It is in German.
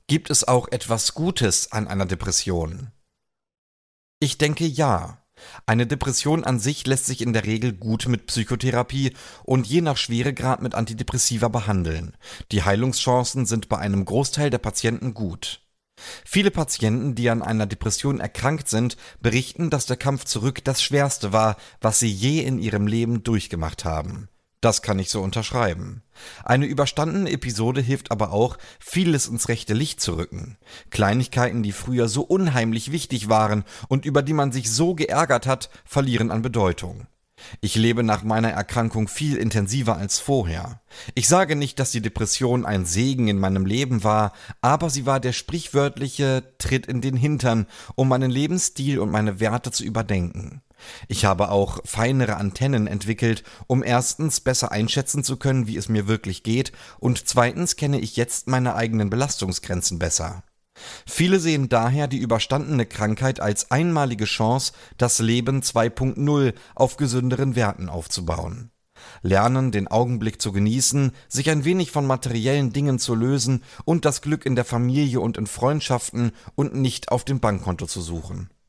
Gibt es auch etwas Gutes an einer Depression? Ich denke ja. Eine Depression an sich lässt sich in der Regel gut mit Psychotherapie und je nach Schweregrad mit Antidepressiva behandeln. Die Heilungschancen sind bei einem Großteil der Patienten gut. Viele Patienten, die an einer Depression erkrankt sind, berichten, dass der Kampf zurück das Schwerste war, was sie je in ihrem Leben durchgemacht haben. Das kann ich so unterschreiben. Eine überstandene Episode hilft aber auch, vieles ins rechte Licht zu rücken. Kleinigkeiten, die früher so unheimlich wichtig waren und über die man sich so geärgert hat, verlieren an Bedeutung. Ich lebe nach meiner Erkrankung viel intensiver als vorher. Ich sage nicht, dass die Depression ein Segen in meinem Leben war, aber sie war der sprichwörtliche Tritt in den Hintern, um meinen Lebensstil und meine Werte zu überdenken. Ich habe auch feinere Antennen entwickelt, um erstens besser einschätzen zu können, wie es mir wirklich geht, und zweitens kenne ich jetzt meine eigenen Belastungsgrenzen besser. Viele sehen daher die überstandene Krankheit als einmalige Chance, das Leben 2.0 auf gesünderen Werten aufzubauen. Lernen, den Augenblick zu genießen, sich ein wenig von materiellen Dingen zu lösen und das Glück in der Familie und in Freundschaften und nicht auf dem Bankkonto zu suchen.